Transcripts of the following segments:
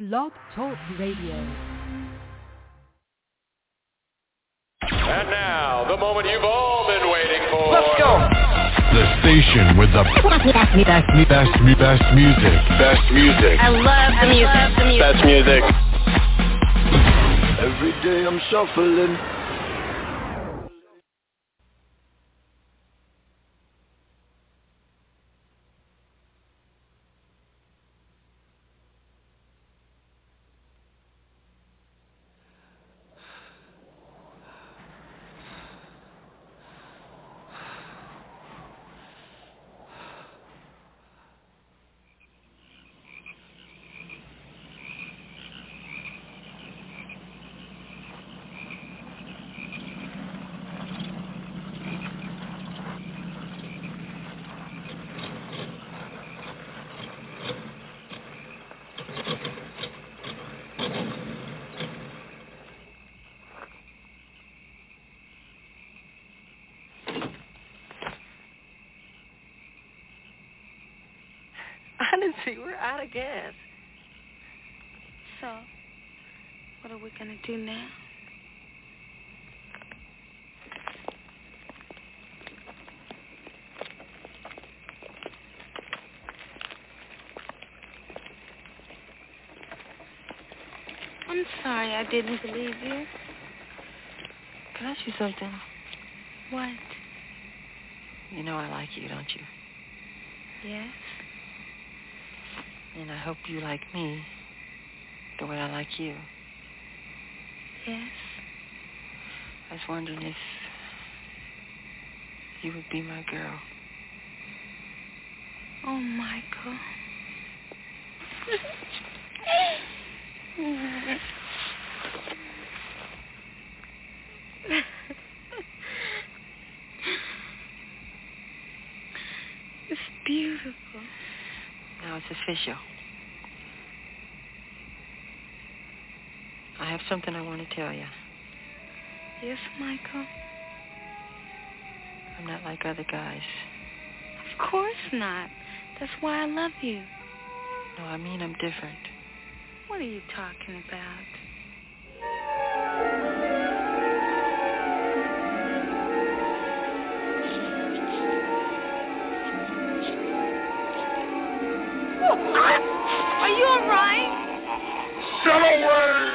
Blog Talk Radio. And now, the moment you've all been waiting for. Let's go! The station with the best music. Best music. I love the music. Best music. Every day I'm shuffling. Honestly, we're out of gas. So, what are we going to do now? I'm sorry I didn't believe you. Can I ask you something? What? You know I like you, don't you? Yes? And I hope you like me the way I like you. Yes? I was wondering if you would be my girl. Oh, Michael. It's beautiful. Now it's official. I have something I want to tell you. Yes, Michael? I'm not like other guys. Of course not. That's why I love you. No, I mean I'm different. What are you talking about? Are you all right? Shut away!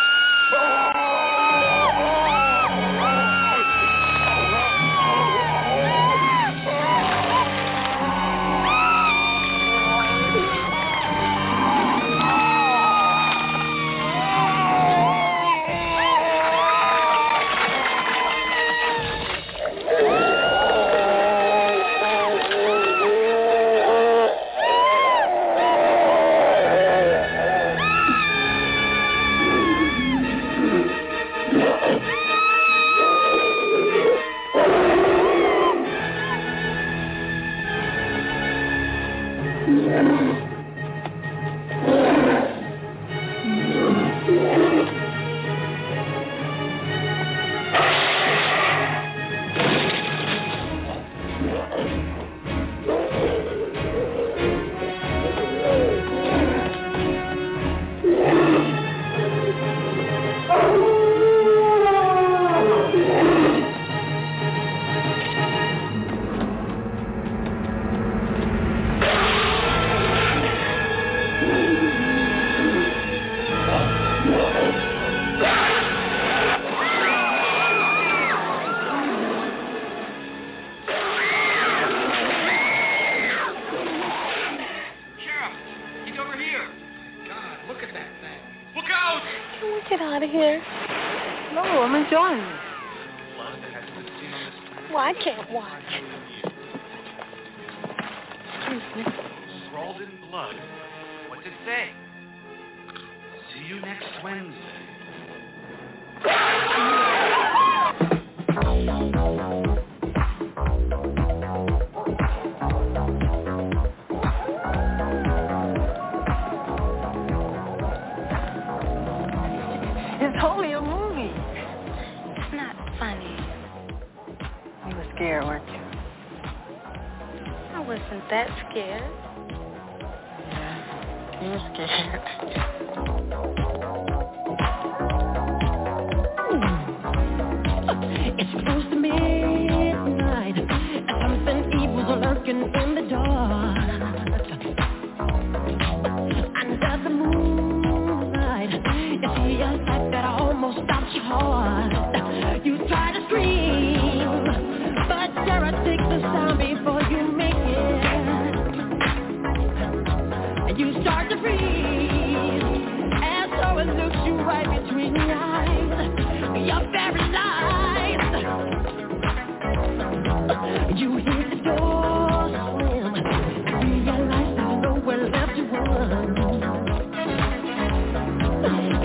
Get out of here. No, I'm enjoying it. Well, I can't watch. Excuse me. Scrawled in blood. What's it say? See you next Wednesday. It's only a movie. It's not funny. You were scared, weren't you? I wasn't that scared. Yeah, you were scared.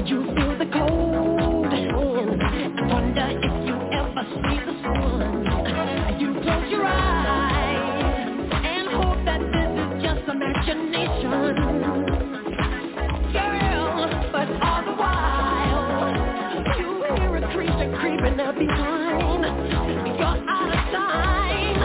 You feel the cold hand. I wonder if you ever see the sun. You close your eyes and hope that this is just imagination. Girl, but all the while, you hear a creature creeping up behind. You're out of time.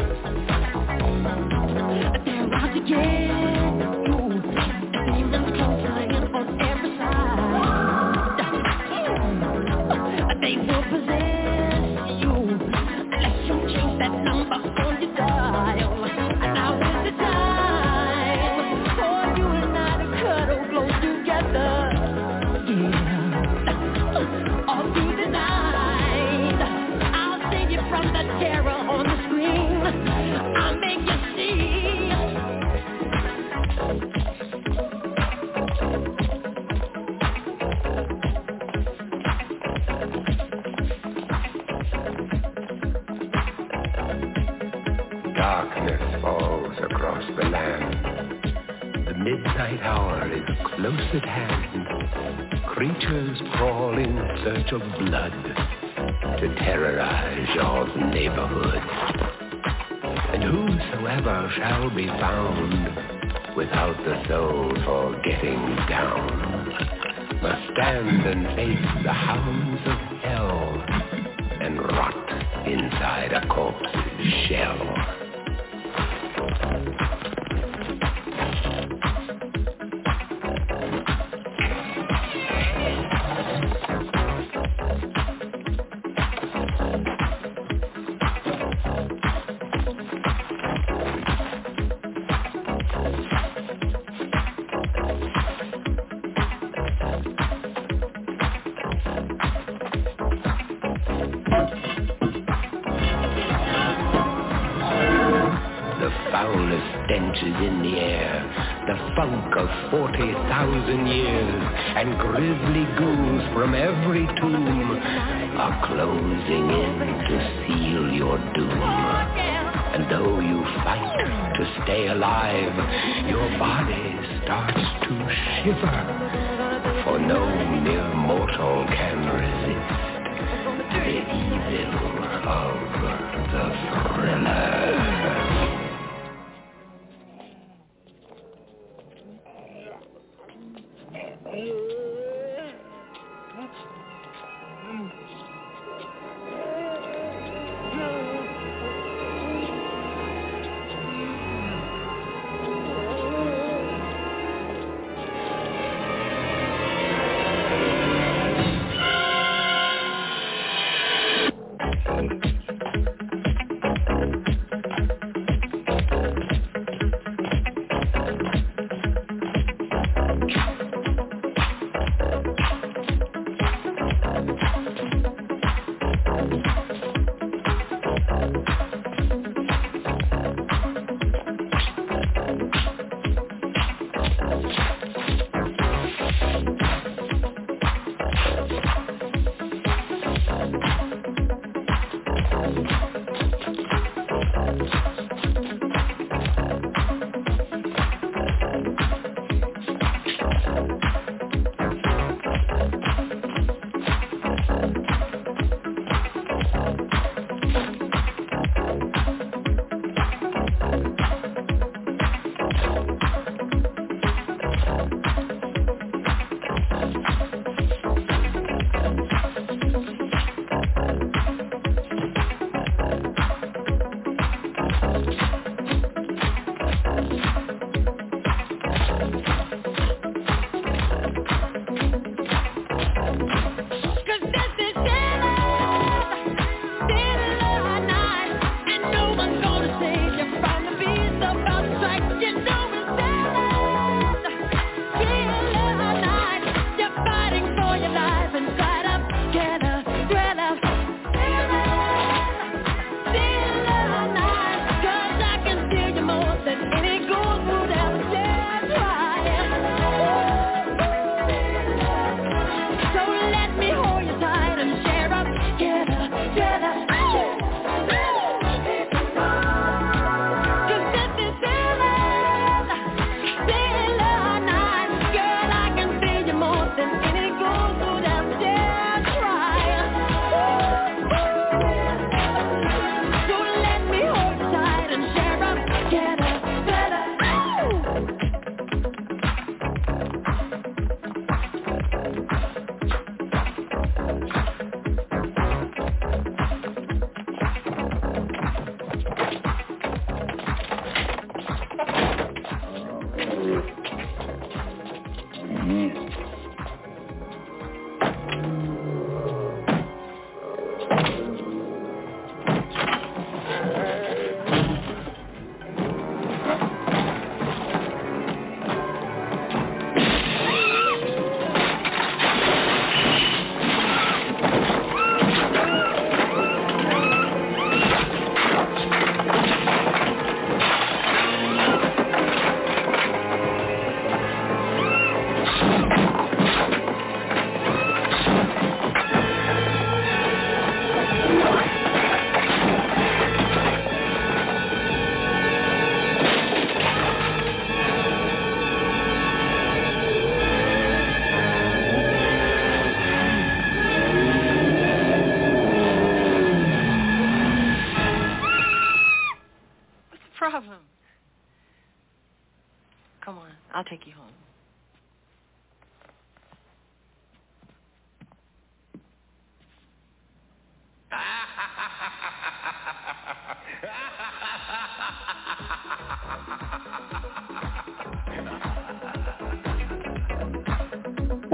They're out to get you. Demons come flying on every side. They will possess you unless you change that number on your dial. Now is the time for you and I to cuddle close together. Yeah, all through the night, I'll save you from the terror on the screen. I'll make you see. Darkness falls across the land. The midnight hour is close at hand. Creatures crawl in search of blood to terrorize your neighborhood. And whosoever shall be found without the soul for getting down must stand and face the hounds of hell and rot inside a corpse's shell. In the air, the funk of 40,000 years, and grisly ghouls from every tomb are closing in to seal your doom. And though you fight to stay alive, your body starts to shiver, for no mere mortal can resist the evil of the thriller.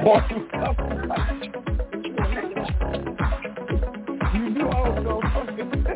You knew I was so fucking.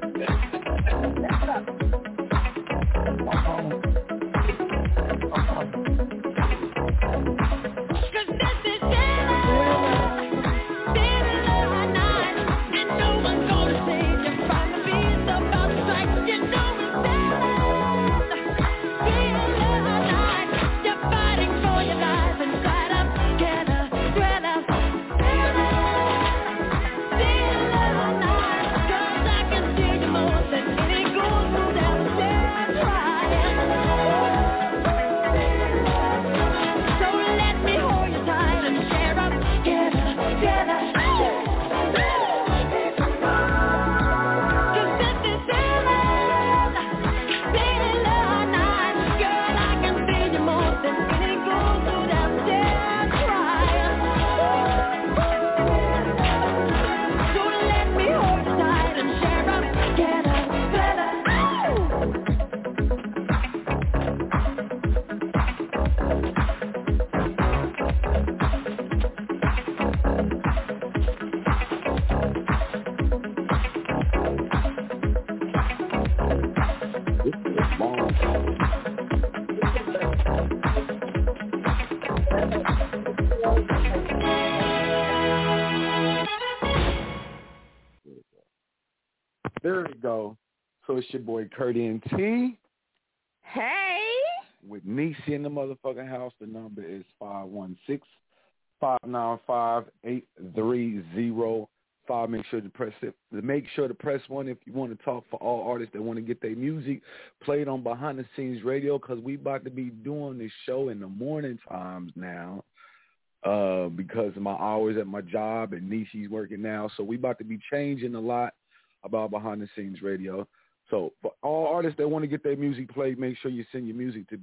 There we go. So it's your boy Curdy and T. Hey. With Niecy in the motherfucking house. The number is 516-595-8305. Make sure to press it. Make sure to press 1 if you want to talk for all artists that want to get their music played on Behind the Scenes Radio, because we about to be doing this show in the morning times now. Because of my hours at my job and Niecy's working now. So we about to be changing a lot about Behind the Scenes Radio. So for all artists that want to get their music played, make sure you send your music to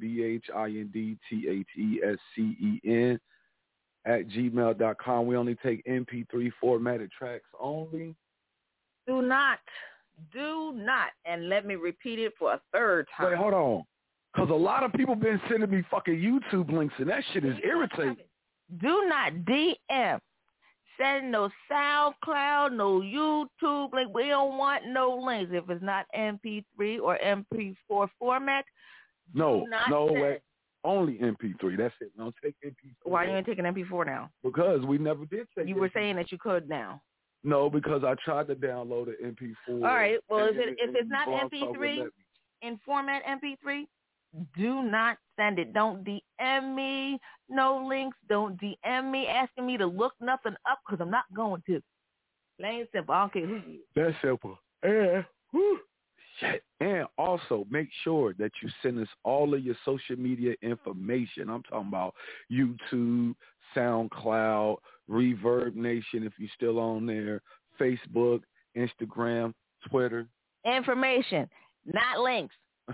BHINDTHESCEN@gmail.com. We only take MP3 formatted tracks only. Do not. And let me repeat it for a third time. Wait, hold on. Because a lot of people been sending me fucking YouTube links, and that shit is irritating. Do not DM. Send no SoundCloud, no YouTube link. We don't want no links. If it's not MP3 or MP4 format, no way. Only MP3. That's it. Don't take MP4. Why you ain't taking MP4 now? Because we never did take. You were saying that you could now. No, because I tried to download an MP4. All right. Well, if it's not MP3 in format MP3, do not send it. Don't DM me. No links. Don't DM me asking me to look nothing up, because I'm not going to. Plain simple. I don't care who you is. That's simple. And, shit. And also make sure that you send us all of your social media information. I'm talking about YouTube, SoundCloud, Reverb Nation if you're still on there, Facebook, Instagram, Twitter. Information, not links.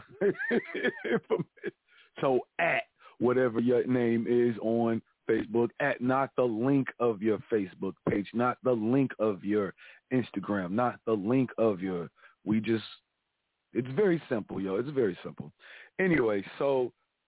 So at whatever your name is on Facebook, at not the link of your Facebook page, not the link of your Instagram, not the link of your, it's very simple, yo. It's very simple. Anyway, all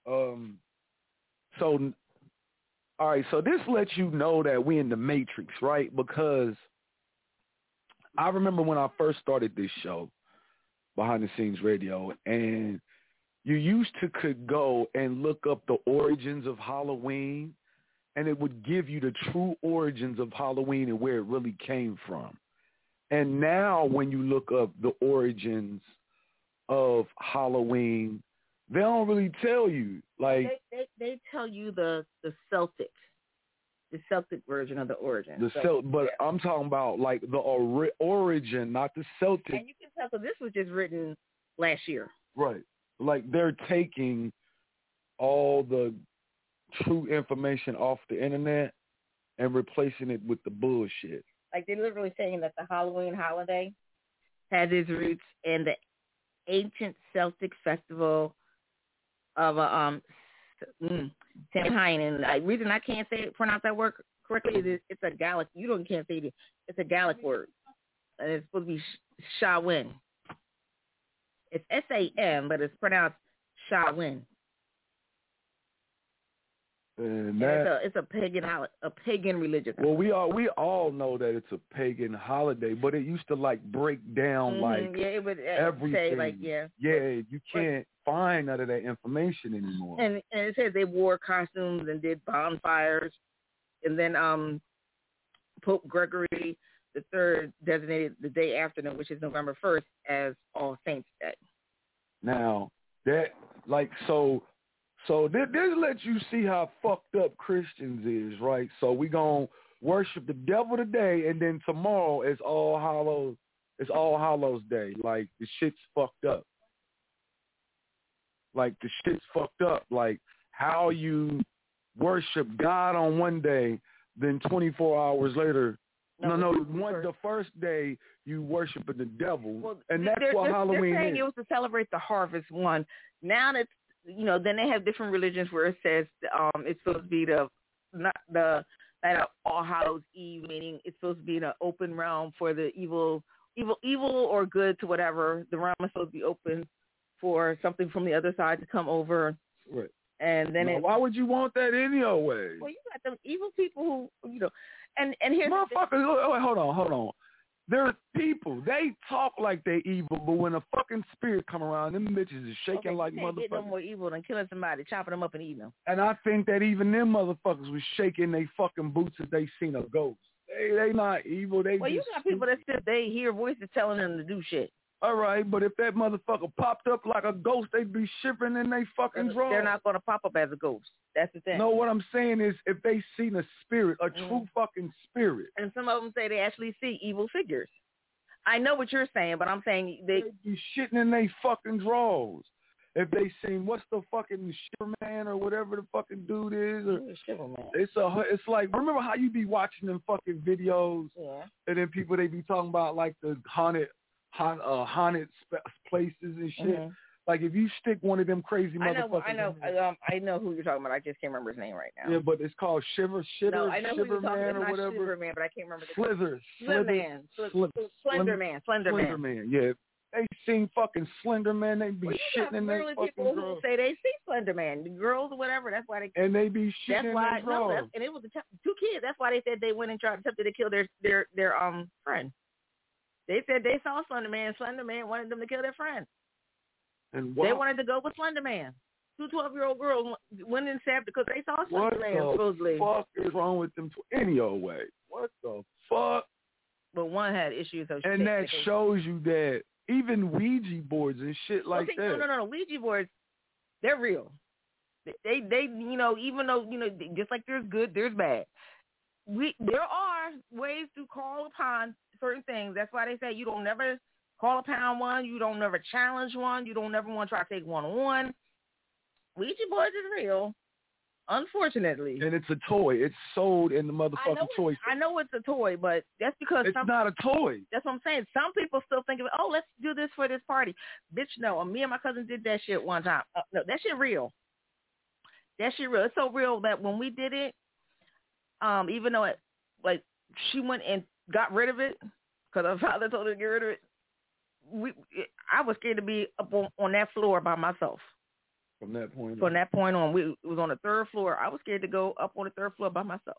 right, so this lets you know that we in the Matrix, right? Because I remember when I first started this show, Behind the Scenes Radio, and you used to could go and look up the origins of Halloween, and it would give you the true origins of Halloween and where it really came from. And now when you look up the origins of Halloween, they don't really tell you. Like they tell you the Celtic version of the origin. But I'm talking about like the origin, not the Celtic. And you can tell, so this was just written last year. Right. Like they're taking all the true information off the internet and replacing it with the bullshit. Like they're literally saying that the Halloween holiday has its roots in the ancient Celtic festival of Samhain. And the reason I can't pronounce that word correctly is it's a Gallic. Can't say it. It's a Gallic word, and it's supposed to be Samhain. It's SAM, but it's pronounced Samhain. And it's a pagan religion. Well, we all know that it's a pagan holiday, but it used to like break down it would everything. Say like you can't find none of that information anymore. And it says they wore costumes and did bonfires, and then Pope Gregory III designated the day after them, which is November 1st, as All Saints Day. Now that So this lets you see how fucked up Christians is, right? So we gonna worship the devil today, and then tomorrow is All Hallows Day. Like the shit's fucked up. Like how you worship God on one day, then 24 hours later. The first day you worship the devil, well, and that's what Halloween they're saying is. It was to celebrate the harvest one. Now that then they have different religions where it says it's supposed to be the night of All Hallows Eve, meaning it's supposed to be in an open realm for the evil or good to whatever. The realm is supposed to be open for something from the other side to come over. Right. And then why would you want that any other way? Well, you got them evil people who and here's motherfuckers. Hold on. There are people, they talk like they evil, but when a fucking spirit come around, them bitches is shaking like motherfuckers. Get no more evil than killing somebody, chopping them up and eating them. And I think that even them motherfuckers was shaking they fucking boots if they seen a ghost. They not evil. You got people that said they hear voices telling them to do shit. All right, but if that motherfucker popped up like a ghost, they'd be shivering in they fucking drawers. They're not going to pop up as a ghost. That's the thing. No, what I'm saying is if they seen a spirit, a true fucking spirit. And some of them say they actually see evil figures. I know what you're saying, but I'm saying they'd be shitting in they fucking drawers. If they seen, what's the fucking Shiverman or whatever the fucking dude is? Or, Shiverman. It's like, remember how you be watching them fucking videos? Yeah. And then people, they be talking about like the haunted places and shit. Mm-hmm. Like if you stick one of them crazy motherfuckers. I know who you're talking about. I just can't remember his name right now. Yeah, but it's called No, I know who you're talking about. It's not Shiverman, but I can't remember the Slenderman. Yeah. They seen fucking Slenderman. They be shitting in their fucking people drawers. Who say they see Slenderman. The girls or whatever. That's why they. And they be shitting in their drawers. And it was two kids. That's why they said they went and attempted to kill their friend. They said they saw Slenderman. Slenderman wanted them to kill their friend. And they wanted to go with Slenderman. 2 12-year-old girls went and said because they saw Slenderman. Supposedly. What the fuck is wrong with them any old way? What the fuck? But one had issues. And that shows you that even Ouija boards and shit like that. No. Ouija boards, they're real. They even though just like there's good, there's bad. There are ways to call upon certain things. That's why they say you don't never call upon one. You don't never challenge one. You don't never want to try to take one-on-one. Ouija boards is real, unfortunately. And it's a toy. It's sold in the motherfucking toy store. I know it's a toy, but that's because it's not a toy. That's what I'm saying. Some people still think of it, let's do this for this party. Bitch, no. Me and my cousin did that shit one time. No, that shit real. That shit real. It's so real that when we did it, even though she went and got rid of it because her father told her to get rid of it, I was scared to be up on that floor by myself. From that point on, it was on the 3rd floor. I was scared to go up on the 3rd floor by myself.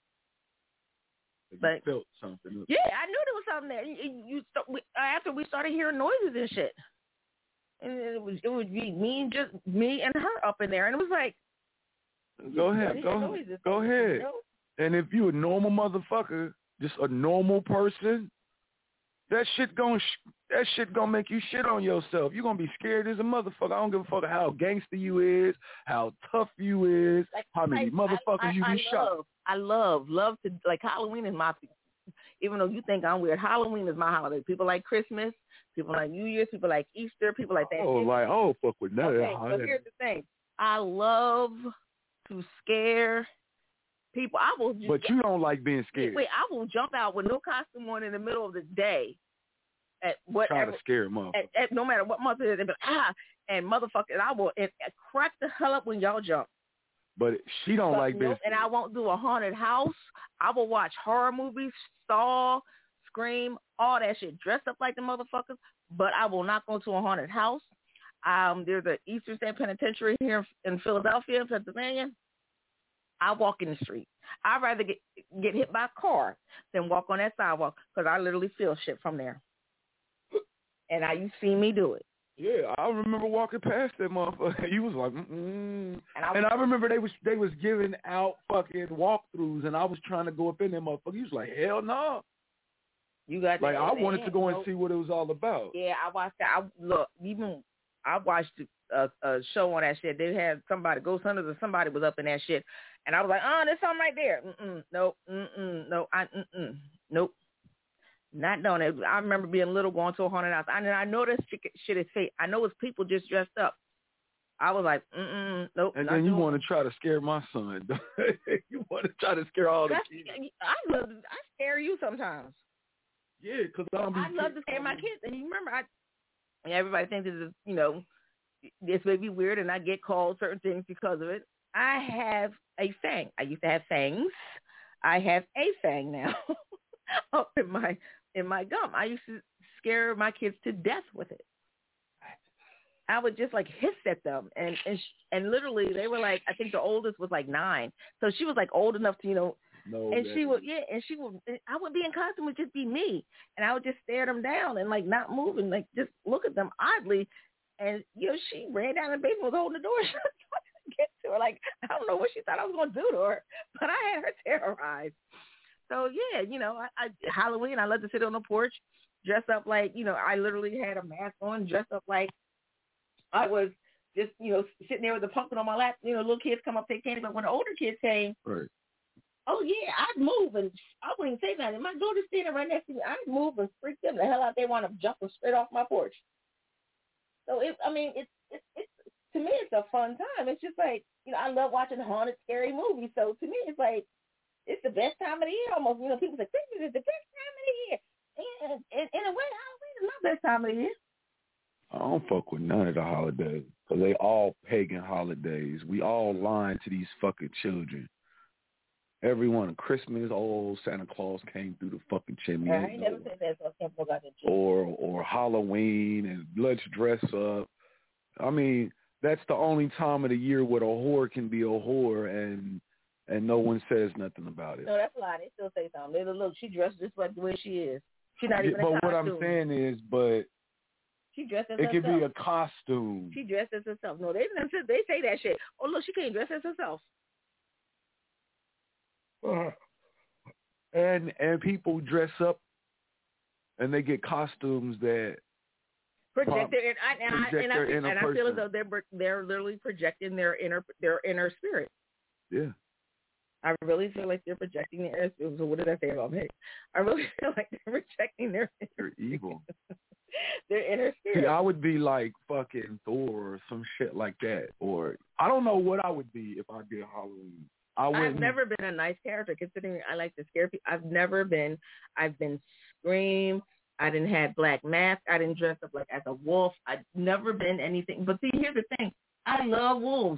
But felt something. Yeah, I knew there was something there. After we started hearing noises and shit, and it would be me and her up in there, and it was like, go ahead. And if you a normal motherfucker, just a normal person, that shit gonna make you shit on yourself. You're gonna be scared as a motherfucker. I don't give a fuck how gangster you is, how tough you is, how many motherfuckers you be shot. I love to, like, Halloween is my, even though you think I'm weird, Halloween is my holiday. People like Christmas, people like New Year's, people like Easter, people like that. Fuck with that. Okay, so here's the thing. I love to scare people. But you don't like being scared. Wait, I will jump out with no costume on in the middle of the day at whatever. Try to scare them up. At no matter what month it is, and motherfucker, I will crack the hell up when y'all jump. But she don't like being scared. And I won't do a haunted house. I will watch horror movies, Saw, Scream, all that shit, dressed up like the motherfuckers, but I will not go to a haunted house. There's an Eastern State Penitentiary here in Philadelphia, Pennsylvania. I walk in the street. I'd rather get hit by a car than walk on that sidewalk because I literally feel shit from there. And you see me do it. Yeah, I remember walking past that motherfucker. He was like, And I remember they was giving out fucking walkthroughs, and I was trying to go up in there, motherfucker. He was like, hell no. You got like I wanted to go and see what it was all about. Yeah, I watched that. I watched a show on that shit. They had somebody, Ghost Hunters or somebody was up in that shit, and I was like, there's something right there. Nope. Nope. Not doing it. I remember being little, going to a haunted house. I know this shit is fake. I know it's people just dressed up. I was like, nope. And then you want to try to scare my son. You want to try to scare all the kids. I scare you sometimes. Yeah, because I love to scare my kids. And you remember, everybody thinks this is, this may be weird, and I get called certain things because of it. I have a fang. I used to have fangs. I have a fang now up in my gum. I used to scare my kids to death with it. I would just like hiss at them, and literally they were like, I think the oldest was like 9, so she was like old enough to she would I would be in costume, would just be me, and I would just stare them down and like not move and like just look at them oddly, and she ran down the basement, was holding the door shut, so I couldn't get to her. Like I don't know what she thought I was going to do to her, but I had her terrorized. So yeah, I Halloween, I love to sit on the porch, dress up like I literally had a mask on, dressed up like I was just sitting there with a pumpkin on my lap. Little kids come up, take candy, but when the older kids came. Right. Oh, yeah, I'd move, and I wouldn't say nothing. My daughter's standing right next to me. I'd move and freak them the hell out. They want to jump them straight off my porch. So, it's to me, it's a fun time. It's just like, I love watching haunted, scary movies. So, to me, it's like, it's the best time of the year almost. People say, Christmas is the best time of the year. And in a way, Halloween is my best time of the year. I don't fuck with none of the holidays because they all pagan holidays. We all lying to these fucking children. Everyone, Christmas, Santa Claus came through the fucking chimney. I ain't never said that, so I can't forget it. Or Halloween, and let's dress up. I mean, that's the only time of the year where a whore can be a whore, and no one says nothing about it. No, that's a lie. They still say something. Look, she dressed just like the way she is. She's not even a costume. But what I'm saying is, she dressed as herself. It could be a costume. She dressed as herself. No, they say that shit. Oh, look, she can't dress as herself. And people dress up, and they get costumes that project their and I feel as though they're literally projecting their inner spirit. Yeah. I really feel like they're projecting their inner spirit. So what did I say about me? I really feel like they're projecting their They're evil. Their inner spirit. See, I would be like fucking Thor or some shit like that. Or I don't know what I would be if I did Halloween. I've never been a nice character, considering I like to scare people. I've been Scream. I didn't have black mask. I didn't dress up like as a wolf. I've never been anything. But see, here's the thing. I love wolves.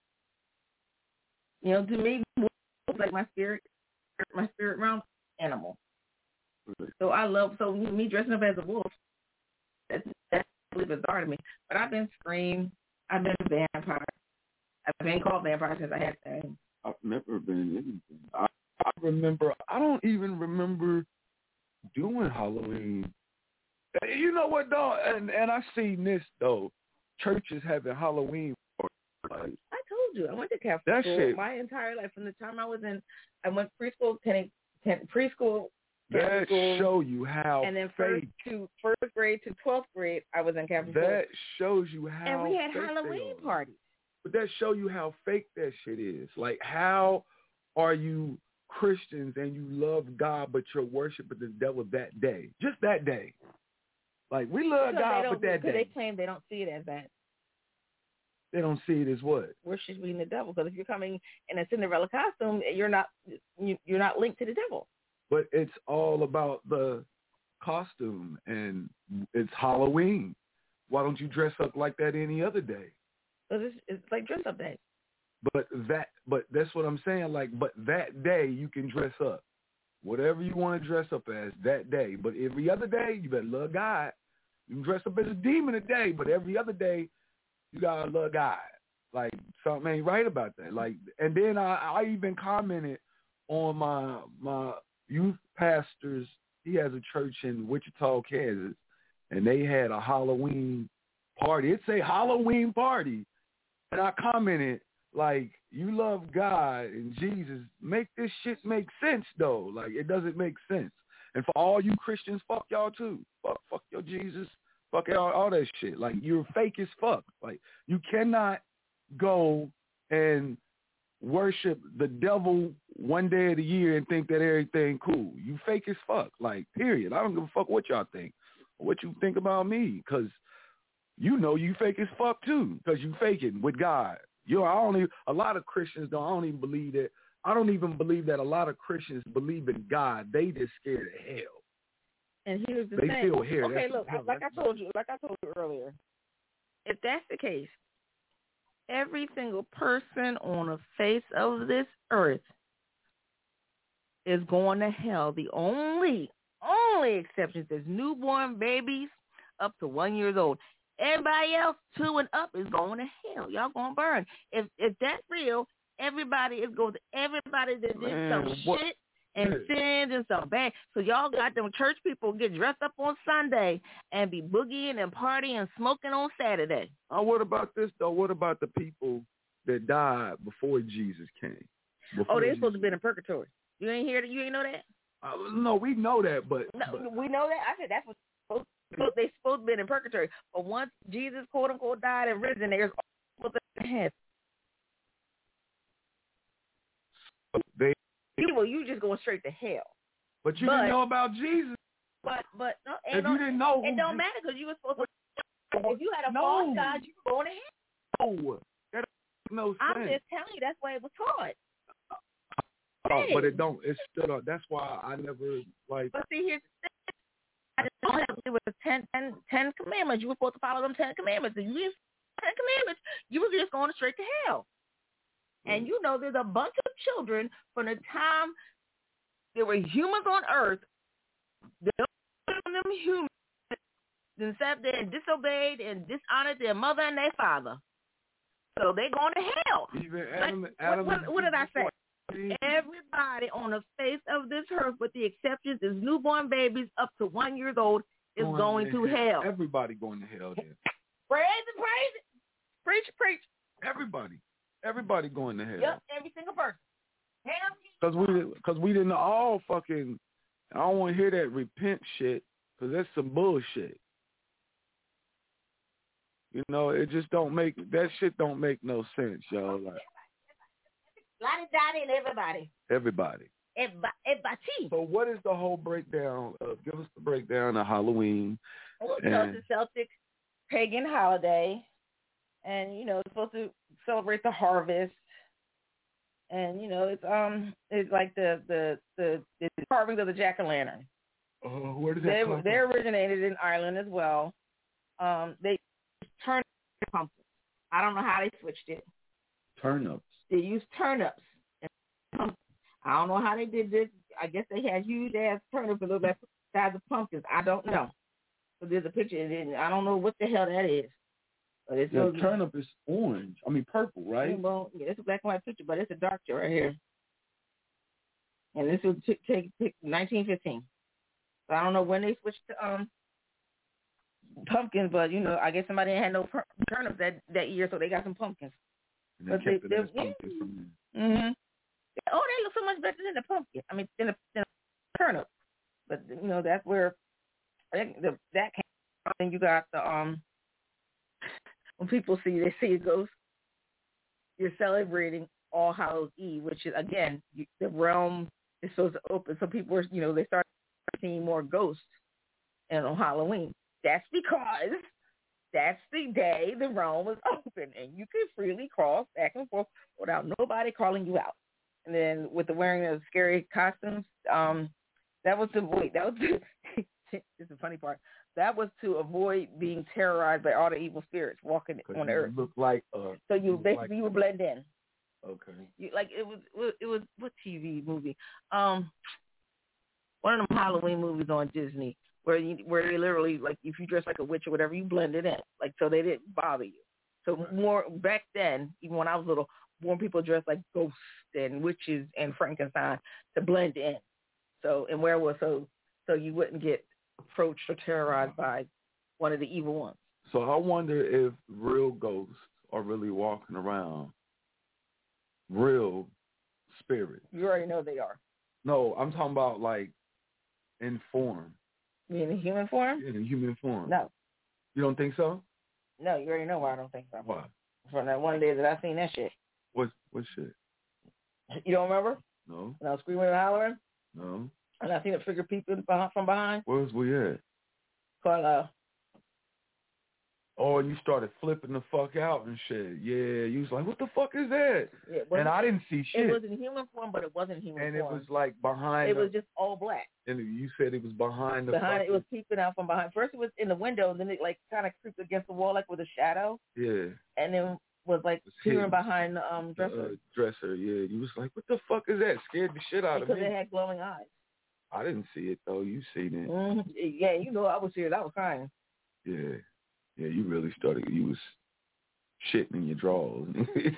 To me, wolves like my spirit realm animal. So me dressing up as a wolf, that's really bizarre to me. But I've been Scream. I've been a vampire. I've been called vampire since I had names. I've never been anything. I don't even remember doing Halloween. You know what, though? And I seen this, though. Churches having Halloween parties. I told you. I went to Catholic school shit. My entire life. From the time I went preschool, preschool. That school, show you how and then fake. first grade to 12th grade, I was in Catholic school. That shows you how. And we had fake Halloween parties. But that show you how fake that shit is. Like, how are you Christians and you love God, but you're worshiping the devil that day? Just that day. Like, we love God, but that day. They claim they don't see it as that. They don't see it as what? Worshiping the devil. Because if you're coming in a Cinderella costume, you're not linked to the devil. But it's all about the costume, and it's Halloween. Why don't you dress up like that any other day? Because it's like dress up day. But that's what I'm saying. Like, but that day you can dress up, whatever you want to dress up as that day. But every other day you better love God. You can dress up as a demon a day, but every other day you gotta love God. Like something ain't right about that. Like, and then I even commented on my youth pastor's. He has a church in Wichita, Kansas, and they had a Halloween party. It's a Halloween party, and I commented like, "You love God and Jesus. Make this shit make sense, though. Like, it doesn't make sense." And for all you Christians, fuck y'all too. Fuck your Jesus. Fuck all that shit. Like, you're fake as fuck. Like, you cannot go and worship the devil one day of the year and think that everything cool. You fake as fuck. Like, period. I don't give a fuck what y'all think or what you think about me, because you know you fake as fuck too, because you faking with God. A lot of Christians don't. I don't even believe that. I don't even believe that a lot of Christians believe in God. They just scared of hell. And here's the thing. They still hear. Okay, look, like I told you earlier, if that's the case, every single person on the face of this earth is going to hell. The only exception is newborn babies up to 1 year old. Everybody else 2 and up is going to hell. Y'all gonna burn. If that's real, everybody is going to. Everybody that did some shit and sins and some bad. So y'all got them church people get dressed up on Sunday and be boogieing and partying and smoking on Saturday. Oh, what about this though? What about the people that died before Jesus came? They're supposed to be in purgatory. You ain't hear that? You ain't know that? No, we know that, but we know that. I said that's what they're supposed to be in purgatory. But once Jesus, quote unquote, died and risen, they're supposed to be in heaven. You just going straight to hell. But you didn't know about Jesus. But no, if you didn't know, it don't matter because you were supposed to. If you had a false God, you were going to hell. No, that makes no sense. I'm just telling you, that's why it was taught. But it don't. It's still. That's why I never like. But see, here's the thing. I just don't have to do with the 10 commandments. You were supposed to follow them 10 commandments. If you didn't 10 commandments, you were just going straight to hell. And you know, there's a bunch of children from the time there were humans on earth, them humans, then sat there and disobeyed and dishonored their mother and their father. So they're going to hell. Even Adam, what did I say? Everybody on the face of this earth, with the exceptions is newborn babies up to 1 year old, is going to hell. Everybody going to hell then. Praise it. Preach. Everybody going to hell. Yep, every single person. Hell. Because we didn't all fucking. I don't want to hear that repent shit, because that's some bullshit. You know, it just don't make that shit don't make no sense, y'all. Like, Lottie and everybody. Everybody. So what is the whole breakdown? Give us the breakdown of Halloween. Well, it's a Celtic pagan holiday, and you know it's supposed to celebrate the harvest, and you know it's like the carving of the jack-o'-lantern. Where did that come from? They originated in Ireland as well. They turned pumpkins. I don't know how they switched it. Turnips. They used turnips. I don't know how they did this. I guess they had huge ass turnips that look like the size of pumpkins. I don't know. So there's a picture, and I don't know what the hell that is. But it's the turnip is orange. I mean purple, right? Well, yeah, it's a black and white picture, but it's a dark picture right here. And this was take 1915. So I don't know when they switched to pumpkins, but you know, I guess somebody had no turnips that year, so they got some pumpkins. And they kept it as pumpkins from there. Mm-hmm. Oh, they look so much better than the pumpkin. I mean, than a turnip. But you know, that's where that came from. And you got the when people see a ghost, you're celebrating All Hallows Eve, which is again the realm is supposed to open. So people are, you know, they start seeing more ghosts, and on Halloween. That's because that's the day the realm was open, and you can freely cross back and forth without nobody calling you out. And then with the wearing of scary costumes, that was this is the funny part. That was to avoid being terrorized by all the evil spirits walking on the earth. Look like so you basically you would blend in. Okay. You, like it was what TV movie? One of them Halloween movies on Disney where they literally, like, if you dress like a witch or whatever, you blend it in, like, so they didn't bother you. So more back then, even when I was little, more people dressed like ghosts and witches and Frankenstein to blend in. So and werewolves, so you wouldn't get approached or terrorized by one of the evil ones. So I wonder if real ghosts are really walking around, real spirits. You already know they are. No, I'm talking about like in form. You mean in human form? In human form. No. You don't think so? No, you already know why I don't think so. Why? From that one day that I seen that shit. What shit? You don't remember? No. When I was screaming and hollering? No. And I seen a figure peeping from behind? Where was we at? Carlisle. Oh, and you started flipping the fuck out and shit. Yeah, you was like, what the fuck is that? Yeah, and I didn't see shit. It was in human form, but it wasn't human and form. And it was like behind. It was just all black. And you said it was behind the Behind it was peeping out from behind. First it was in the window, and then it like kind of creeped against the wall like with a shadow. Yeah. And then was like peering behind the dresser. Dresser, yeah. You was like, what the fuck is that? Scared the shit out of me. Because it had glowing eyes. I didn't see it though. You seen it. Mm-hmm. Yeah, you know I was serious. I was crying. Yeah. Yeah, you really started. You was shitting in your drawers.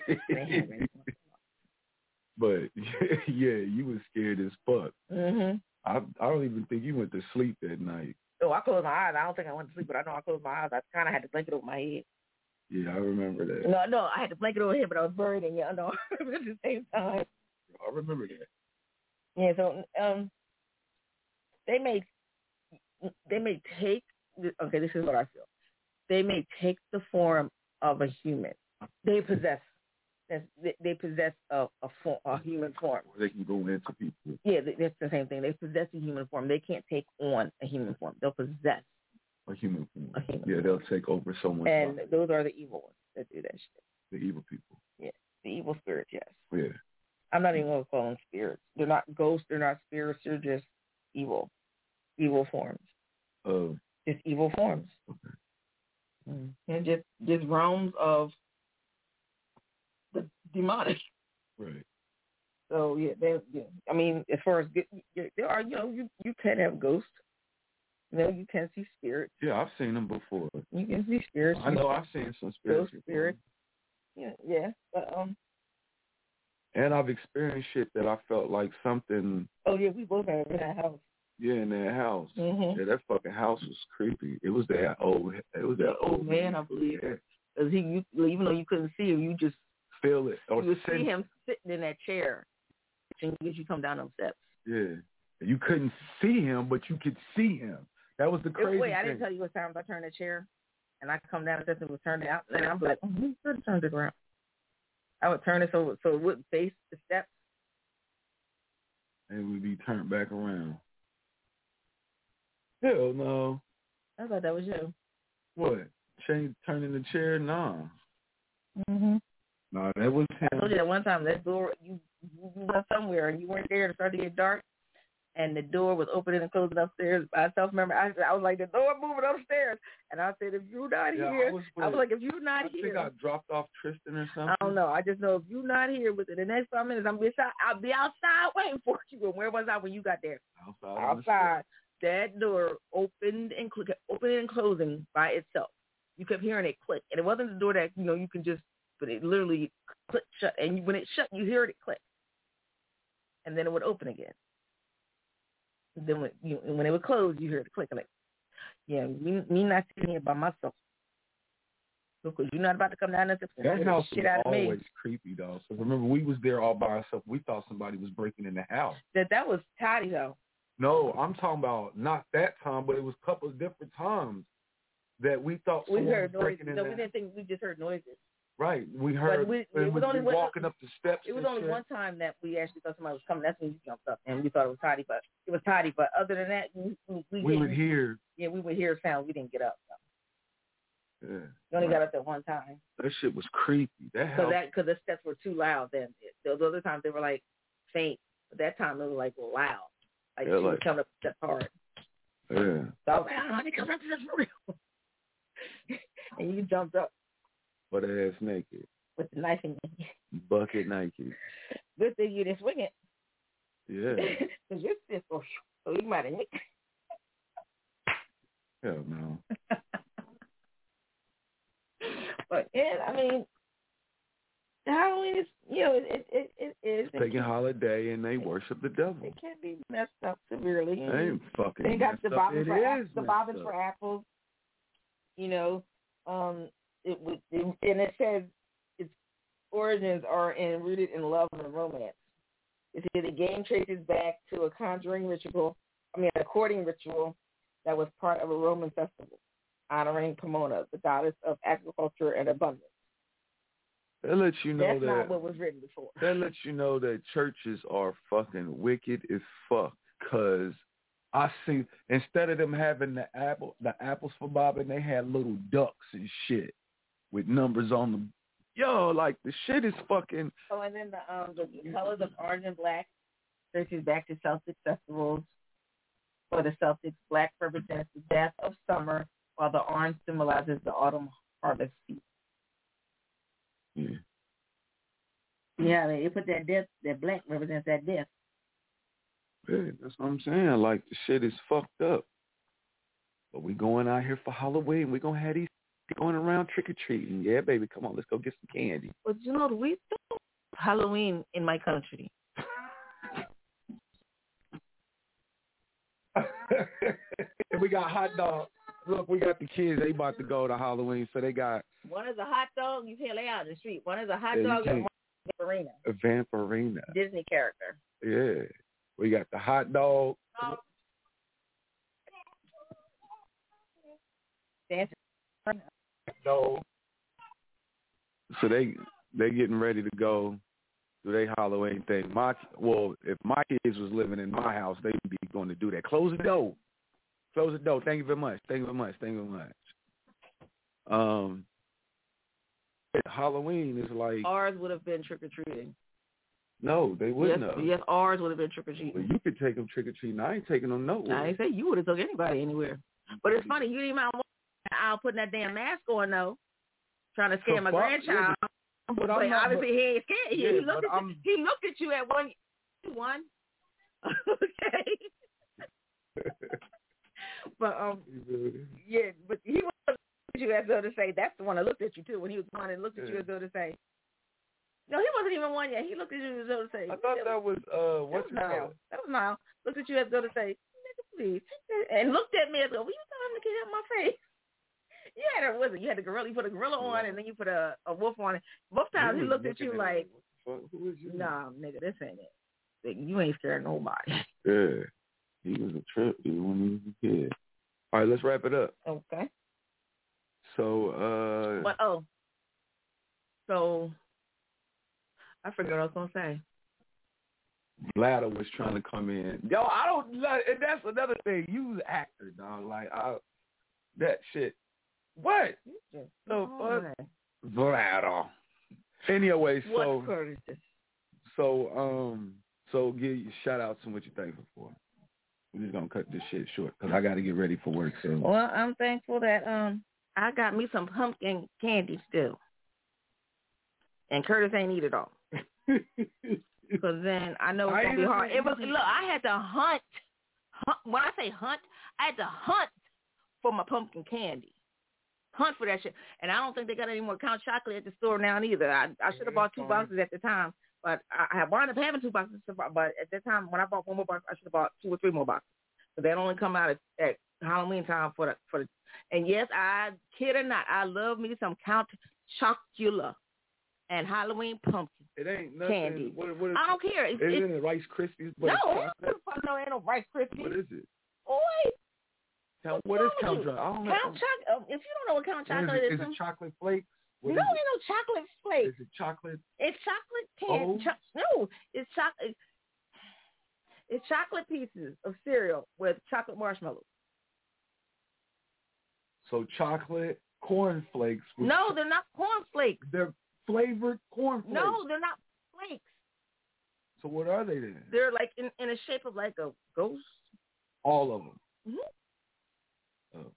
But yeah, you was scared as fuck. Mhm. I don't even think you went to sleep that night. Oh, I closed my eyes. I don't think I went to sleep, but I know I closed my eyes. I kind of had to blanket over my head. Yeah, I remember that. No, I had to blanket over my head, but I was buried in your underarm at the same time. I remember that. Yeah, so they may take. Okay, this is what I feel. They may take the form of a human. They possess a human form. They can go into people. Yeah, that's the same thing. They possess a human form. They can't take on a human form. They'll possess a human form. form. They'll take over someone's and life. Those are the evil ones that do that shit. The evil people. Yeah, the evil spirits, yes. Yeah. I'm not even going to call them spirits. They're not ghosts. They're not spirits. They're just evil forms. Just evil forms. Okay. And just realms of the demonic. Right. So yeah, I mean, as far as there are, you can have ghosts. You can see spirits. Yeah, I've seen them before. You can see spirits. I know I've seen some spirits. Ghost spirits. Yeah, but And I've experienced shit that I felt like something. Oh yeah, we both have in that house. Yeah, in that house. Mm-hmm. Yeah, that fucking house was creepy. It was that old man, I believe. Because even though you couldn't see him, you just feel it. Or you would see him sitting in that chair, and you come down those steps. Yeah, you couldn't see him, but you could see him. That was the crazy Wait, thing. I didn't tell you what times I turned the chair, and I come down the steps and would turn it out, and I'm like, who turned it around? I would turn it so it wouldn't face the steps, and we'd be turned back around. Hell no. I thought that was you. What? Turning the chair? Nah. Mhm. No, that was him. I told you that one time that door you went somewhere and you weren't there. It started to get dark, and the door was opening and closing upstairs by itself. Remember, I was like, the door moving upstairs, and I said, if you're not here, I was like, if you're not here, I think I dropped off Tristan or something. I don't know. I just know if you're not here within the next 5 minutes, I'll be outside waiting for you. And where was I when you got there? Outside. That door opened and closing by itself. You kept hearing it click, and it wasn't the door that you can just, but it literally click shut. And when it shut, you heard it click, and then it would open again. And then when it would close, you heard it click. Like, yeah, me not sitting here by myself. Because you're not about to come down there and that house shit was out of me. Always creepy though. So remember, we was there all by ourselves. We thought somebody was breaking in the house. That was tidy though. No, I'm talking about not that time, but it was a couple of different times that we thought we heard was breaking noises. No, we didn't think. We just heard noises. Right, we heard. It was only walking up the steps. It was only one time that we actually thought somebody was coming. That's when you jumped up, and we thought it was tidy. But it was tidy. But other than that, we would hear. Yeah, we would hear sound. We didn't get up. So. Yeah. We only got up at one time. That shit was creepy. Because the steps were too loud. Then the other times they were like faint. But that time it was like loud. Like she was coming up the step hard. Yeah. So I was like, I need to come up to this for real. And you jumped up. Butt ass naked. With the knife in your hand. Bucket naked. Good thing you didn't swing it. Yeah. Because you're stiff, so you might have hit. Hell no. But I mean, Halloween is, it is. Taking holiday and they worship the devil. It can be messed up severely. They ain't fucking They got the bobbins for apples. It says its origins are rooted in love and romance. It says the game traces back to a courting ritual that was part of a Roman festival honoring Pomona, the goddess of agriculture and abundance. That lets you know that's not what was written before. That lets you know that churches are fucking wicked as fuck. Cause I see, instead of them having the apples for bobbing, they had little ducks and shit with numbers on them. Yo, like the shit is fucking. Oh, and then the colors of orange and black traces back to Celtic festivals. For the Celtics, black represents the death of summer, while the orange symbolizes the autumn harvest season. Yeah, they put that death. That black represents that death. Yeah, that's what I'm saying. Like the shit is fucked up. But we going out here for Halloween. We gonna have these going around trick or treating. Yeah, baby, come on, let's go get some candy. But we do Halloween in my country. We got hot dogs. Look, we got the kids. They about to go to Halloween, so they got. One is a hot dog. You can't lay out in the street. One is a hot dog and one is a Vampirina. A Vampirina. Disney character. Yeah. We got the hot dog. So they getting ready to go do their Halloween thing. If my kids was living in my house, they'd be going to do that. Close the door. Close the door. Thank you very much. Thank you very much. Thank you very much. Halloween is like... Ours would have been trick-or-treating. No, they wouldn't have. Yes, ours would have been trick-or-treating. Well, you could take them trick-or-treating. I ain't taking them nowhere. I ain't say you would have took anybody anywhere. But it's funny, you didn't even out putting that damn mask on, though, trying to scare my grandchild. Yeah, but obviously he ain't scared you. He looked at you at one. Okay. But yeah, but he looked at you as though to say that's the one that looked at you too. When he was gone and looked at you as though to say, no, he wasn't even one yet. He looked at you as though to say. I thought that was what's your name? That was Niall. Looked at you as though to say, nigga, please, and looked at me as though, will you tell him to get out my face? You had the gorilla. You put a gorilla on, and then you put a wolf on it. Both times he looked at you like, who is you? Nah, nigga, this ain't it. You ain't scared of nobody. Yeah, he was a trip when he was a kid. All right, let's wrap it up. Okay. So, So, I forgot what I was gonna say. Bladder was trying to come in. Yo, I don't. And that's another thing. You was an actor, dog. Like that shit. What? So Bladder. Anyway, so give you shout outs and what you're thankful for. We're just gonna cut this shit short because I got to get ready for work soon. Well, I'm thankful that I got me some pumpkin candy still, and Curtis ain't eat it all. Because then I know it's gonna be hard. I had to hunt. When I say hunt, I had to hunt for my pumpkin candy. Hunt for that shit. And I don't think they got any more Count Chocolate at the store now either. I should have bought 2 boxes at the time, but I wound up having 2 boxes. But at that time, when I bought 1 more box, I should have bought 2 or 3 more boxes. So they only come out at Halloween time for the. And yes, I kid or not, I love me some Count Chocula and Halloween pumpkin. It ain't nothing. Candy. What I don't care. Isn't it Rice Krispies? No, ain't no Rice Krispies. What is it? Oi. What is Count Chocolate? If you don't know what Count Chocolate is, it chocolate flakes? No, ain't no chocolate flakes. Is it chocolate? It's chocolate candy. No, it's chocolate. It's chocolate pieces of cereal with chocolate marshmallows. So chocolate corn flakes. No, they're not corn flakes. They're flavored corn flakes. No, they're not flakes. So what are they then? They're like in a shape of like a ghost. All of them. Mm-hmm. Oh.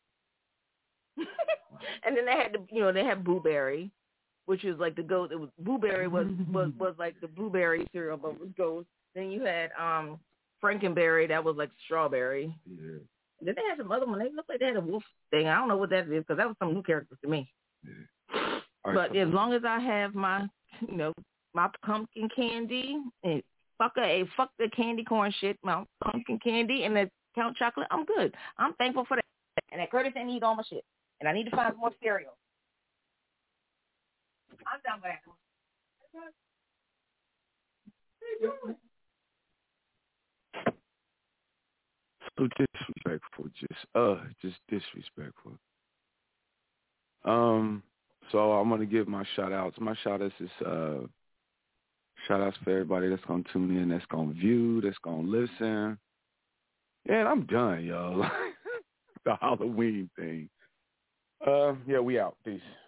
And then they had they had Blueberry, which is like the ghost. It was Blueberry was like the blueberry cereal, but it was ghost. Then you had Frankenberry, that was like strawberry. Yeah. And then they had some other one. They looked like they had a wolf thing. I don't know what that is because that was some new characters to me. Yeah. But as long as I have my, my pumpkin candy and fuck the candy corn shit, my pumpkin candy and the Count chocolate, I'm good. I'm thankful for that. And that Curtis ain't eat all my shit. And I need to find more cereal. I'm done with that. So disrespectful, just disrespectful. So I'm gonna give my shout outs. My shout outs is shout outs for everybody that's gonna tune in, that's gonna view, that's gonna listen. Yeah, I'm done, yo. The Halloween thing. Yeah, we out. Peace.